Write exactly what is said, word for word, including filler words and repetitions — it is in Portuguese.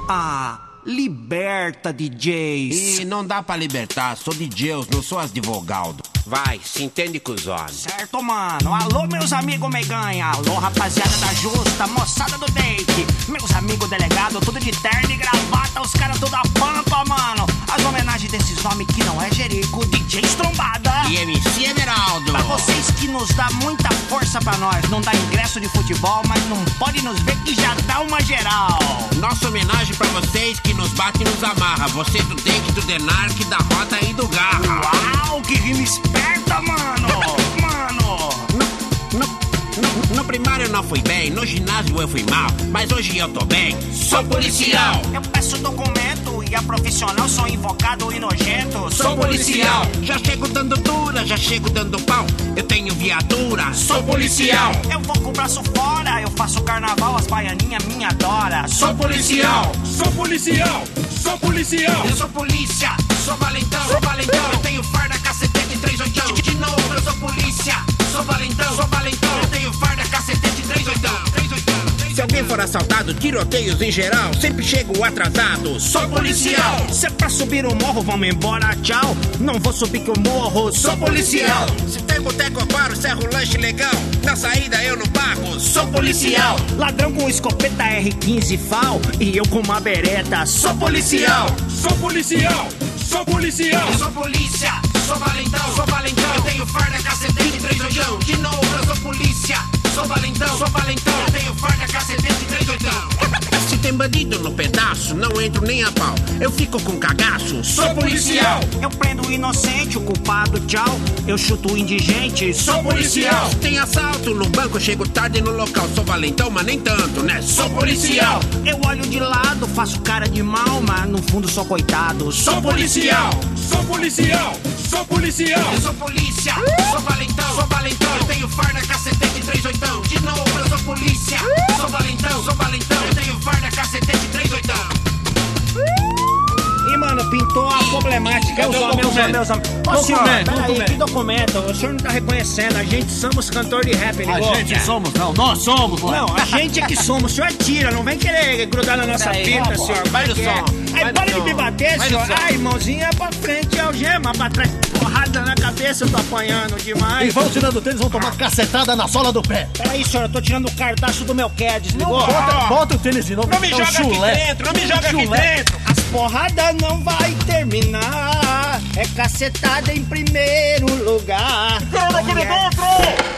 Ah, liberta, D Js. Ih, não dá pra libertar, sou D J, eu não sou advogado. Vai, se entende com os homens. Certo, mano. Alô, meus amigos meganha. Alô, rapaziada da Justa, moçada do Date. Meus amigos delegados, tudo de terno e gravata, os caras tudo a pampa, mano. As homenagens desses nomes que não é Jerico, D J Trombada e M C Everaldo. Pra vocês que nos dá muita força pra nós. Não dá ingresso de futebol, mas não pode nos ver que já dá uma geral. Nossa homenagem pra vocês que nos bate e nos amarra. Você do Date, do Denark, da Rota e do Garra. Uau, que rima esperta, mano. Mano. No, no, no, no primário eu não fui bem, no ginásio eu fui mal, mas hoje eu tô bem, sou policial. Eu peço documento e a profissional sou invocado e nojento. Sou policial. Já chego dando dura, já chego dando pau. Eu tenho viatura, sou policial. Eu vou com o braço fora, eu faço carnaval, as baianinhas me adoram. Sou policial. Sou policial. Sou policial. Eu sou polícia, sou valentão, sou valentão. Eu tenho farda, cacetete, três oitão. De novo, eu sou polícia, sou valentão, sou valentão. Eu tenho farda, cacetete, três oitão. Se alguém for assaltado, tiroteios em geral, sempre chego atrasado, sou policial. Se é pra subir o morro, vamos embora, tchau. Não vou subir que eu morro, sou policial. Se tem boteco eu paro, serro lanche legal. Na saída eu não pago, sou policial. Ladrão com escopeta R quinze FAL e eu com uma bereta, sou policial. Sou policial. Sou policial. Eu sou polícia, sou valentão, sou valentão. Eu tenho farda, cacetete, três oitão. De novo eu sou polícia, sou valentão, sou valentão. Eu tenho farda, cacetete, três oitão. Se tem bandido no pedaço, não entro nem a pau. Eu fico com cagaço, sou policial. Eu prendo o inocente, o culpado, tchau. Eu chuto o indigente, sou policial. Se tem assalto no banco, eu chego tarde no local. Sou valentão, mas nem tanto, né? Sou policial. Eu olho de lado, faço cara de mal, mas no fundo sou coitado, sou policial. Sou policial. Sou policial. Eu sou polícia, sou valentão, sou valentão. Eu tenho farda, cacetete, três oitão. De novo eu sou polícia, sou valentão, sou valentão. Eu tenho farda, cacetete, três oitão. E mano, pintou a problemática. Meus homens, meus homens, meus homens. Ô senhor, Documento, peraí, documento. que documento? O senhor não tá reconhecendo, a gente somos cantor de rap, ligou? A gente somos, não, nós somos, mano. Não, a gente é que somos, o senhor tira, não vem querer grudar na nossa Peraí, fita, vamos, senhor. vai no que é? som, vai Aí no para de som, me bater, vai no senhor. som. Ai, mãozinha pra frente, algema pra trás. Porrada na cabeça, eu tô apanhando E demais. vão tirando o tênis, vão tomar cacetada na sola do pé. Peraí, senhor, eu tô tirando o cardaço do meu K E D, desligou? Bota, bota o tênis de novo. Não me é um joga aqui chulé. dentro, não me joga aqui Chulé. dentro. As porradas não vai terminar. É cacetada em primeiro lugar. Joga aqui dentro.